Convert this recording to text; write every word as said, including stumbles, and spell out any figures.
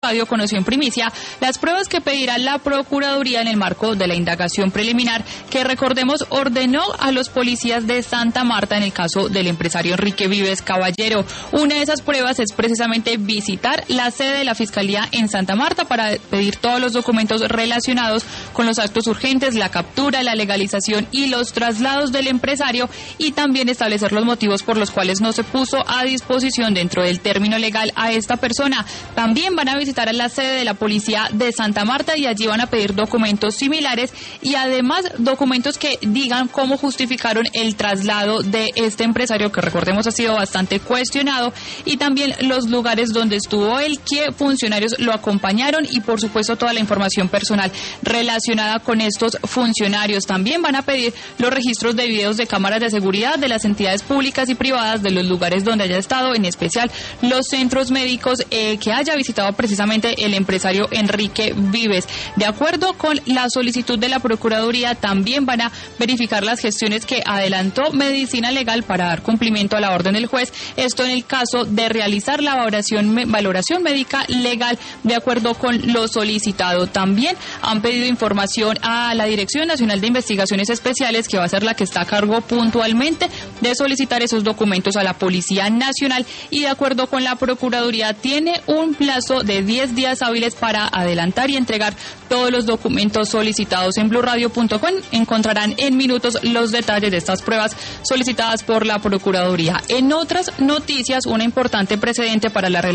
Radio conoció en primicia las pruebas que pedirá la Procuraduría en el marco de la indagación preliminar que, recordemos, ordenó a los policías de Santa Marta en el caso del empresario Enrique Vives Caballero. Una de esas pruebas es precisamente visitar la sede de la Fiscalía en Santa Marta para pedir todos los documentos relacionados con los actos urgentes, la captura, la legalización y los traslados del empresario, y también establecer los motivos por los cuales no se puso a disposición dentro del término legal a esta persona. También van a visitar a la sede de la Policía de Santa Marta y allí van a pedir documentos similares y además documentos que digan cómo justificaron el traslado de este empresario, que recordemos ha sido bastante cuestionado, y también los lugares donde estuvo él, qué funcionarios lo acompañaron y por supuesto toda la información personal relacionada con estos funcionarios. También van a pedir los registros de videos de cámaras de seguridad de las entidades públicas y privadas de los lugares donde haya estado, en especial los centros médicos eh, que haya visitado precisamente el empresario Enrique Vives. De acuerdo con la solicitud de la Procuraduría, también van a verificar las gestiones que adelantó Medicina Legal para dar cumplimiento a la orden del juez, esto en el caso de realizar la valoración, valoración médica legal de acuerdo con lo solicitado. También han pedido información a la Dirección Nacional de Investigaciones Especiales, que va a ser la que está a cargo puntualmente de solicitar esos documentos a la Policía Nacional, y de acuerdo con la Procuraduría tiene un plazo de diez días hábiles para adelantar y entregar todos los documentos solicitados. En blue radio punto com encontrarán en minutos los detalles de estas pruebas solicitadas por la Procuraduría. En otras noticias, una importante precedente para la relación